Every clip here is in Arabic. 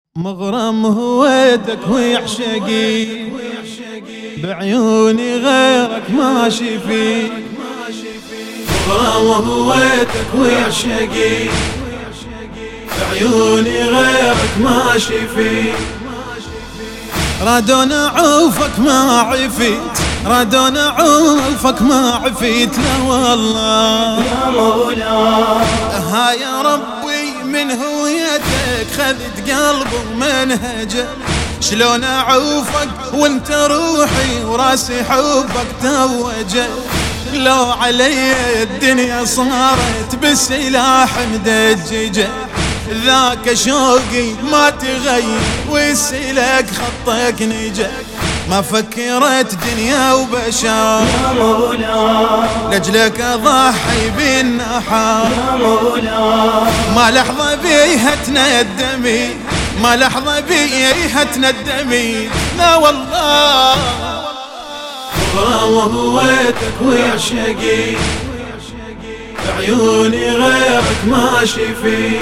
مغرم هويتك ويعشقي بعيوني غيرك ماشي فيك. مغرم هويتك ويعشقي بعيوني غيرك ماشي فيك. رادون اعوفك ما عفيت، رادون اعوفك ما عفيت، لا والله يا مولاي. ها يا ربي من هويتك خذت قلبي ومنهجه، شلون اعوفك وانت روحي وراسي حبك توجه. لو علي الدنيا صارت بالسلاح مدججه، ذاك شوقي ما تغير ويسلك خطك نجا. ما فكرت دنيا وبشر يا مولاي. لجلك اضحي بالنحار. يا مولاي. ما لحظة بيها تندمي، ما لحظة بيها تندمي، لا والله. مغرم هويتك ويعشقي بعيوني غيرك ماشي فيك.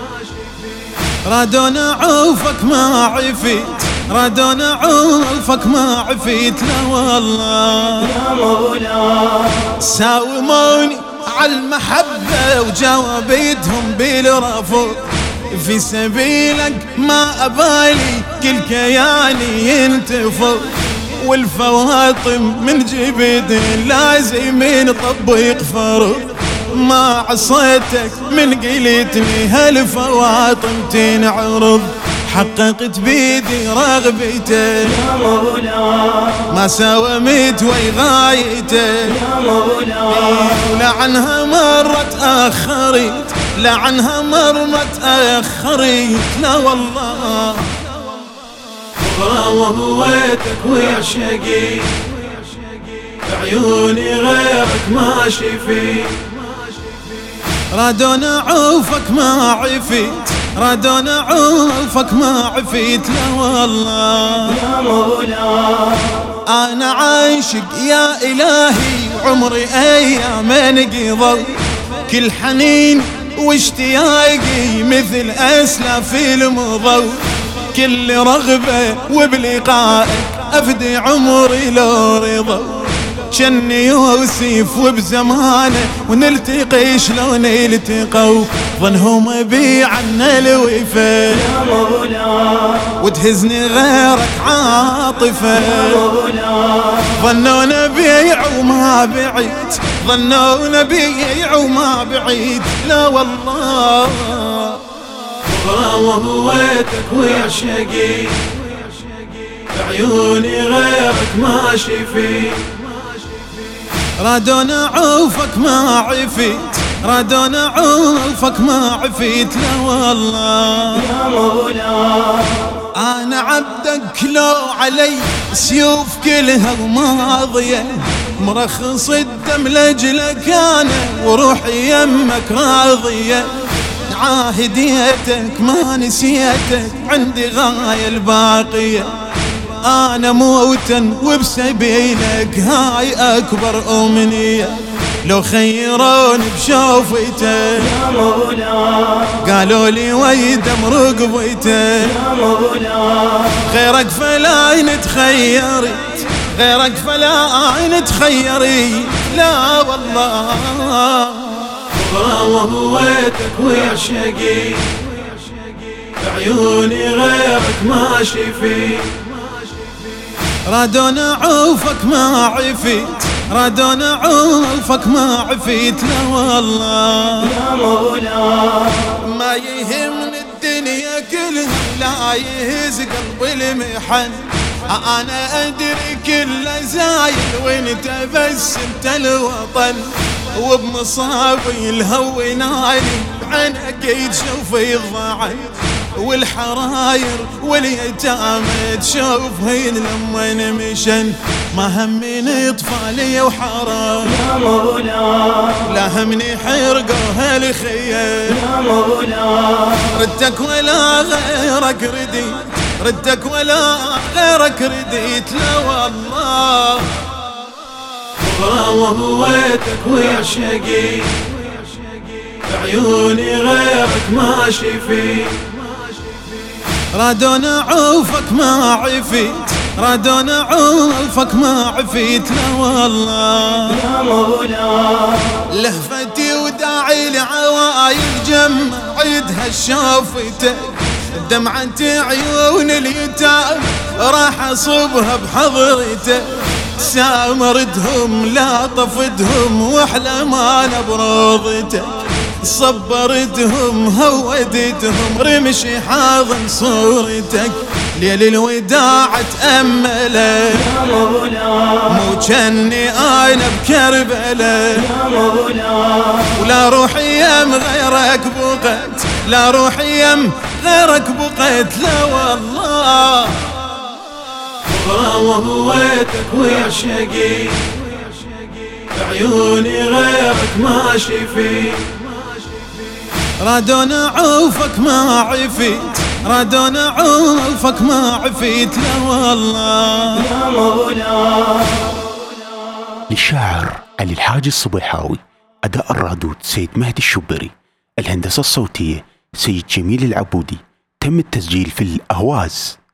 رادون اعوفك ما عفيت، رادون اعوفك ما عفيت، لا والله. يا مولاي. ساوموني على المحبة وجاوبتهم بالرفض، في سبيلك ما أبالي كل كياني ينتفض. والفواطم من جبد لازم طبق فرض، ما عصيتك من قلتني هالفواطم تنعرض. حققت بيدي رغبته يا مولاي. ما ساومت ويغايته. يا مولاي. لعنها مرة تأخرت، لعنها مرة تأخرت، لا والله. مغرم هويتك ويعشقي بعيوني غيرك ماشي فيك. رادون اعوفك ما عفيت، رادون اعوفك ما عفيت، لا والله. يا مولاي. انا عاشق يا الهي وعمري ايام انقضوا، كل حنين واشتياقي مثل اسلاف المضوا. كل رغبة وبلقائك افدي عمري لو رضوا. جني يوسف وبزمانه ونلتقي شلون التقوا، ظنهم بي عنا الوفا. يا مولاي. وتهزني غيرك عاطفة. يا مولاي. ظنونا بيع وما بعيد، ظنونا بيع وما بعيد، لا والله. مغرم هويتك ويعشقي بعيوني غيرك ماشي فيك. رادون اعوفك ما عفيت، رادون اعوفك ما عفيت، لا والله. يا مولاي. انا عبدك لو علي سيوف كلها وماضيه، مرخص الدم لاجلك انا وروحي يمك راضيه. عاهديتك ما نسيتك عندي غاية الباقية، أنا موتا وبسبيلك هاي أكبر أمنية. لو خيروني بشوفته يا مولاي. قالوا لي ويدم رقبته، يا مولاي. غيرك فلا إن تخيرت، غيرك فلا إن تخيري، لا والله. مغرم هويتك ويعشقي بعيوني غيرك ماشي فيك. رادون اعوفك ما عفيت، رادون اعوفك ما عفيت، لا والله. يا مولاي. ما يهمني الدنيا كلها لا يهز قلبي المحن، انا ادري كل زايد وانت بس انت الوطن. وبمصابي الهوناني بعينك تشوفي الضعن، والحراير واليتامى تشوفين لما نمشن. ما همني اطفالي وحرام، يا مولاي. لا همني حرقوها الخيال. يا مولاي. ردك ولا غيرك رديت، ردك ولا غيرك رديت، لا والله. مغرم هويتك ويعشقي بعيوني غيرك ماشي فيك. رادون عوفك ما عفيت، رادون عوفك ما عفيت لا والله يا مولاي. لهفتي وداعي لعوايد جمع عيدها شافتك، دمعة عيون اليتام راح اصبها بحضرتك، سامرتهم لا طفتهم واحلى ما نبرضتك، صبرتهم هودتهم رمشي حاضن صورتك، ليل الوداع تأمله يا مولاي. مو جني انا بكربله يا مولاي. ولا روح يم غيرك بقيت، لا روح يم غيرك بقيت لا والله وهويتك ويا شقي، عيوني غيرك ما شفي. رادون عوفك ما عفيت، رادون عوفك ما عفيت لا والله يا مولاي. للشاعر علي الحاج الصبيحاوي، أداء الرادود سيد مهدي الشبري، الهندسة الصوتية سيد جميل العبودي، تم التسجيل في الأهواز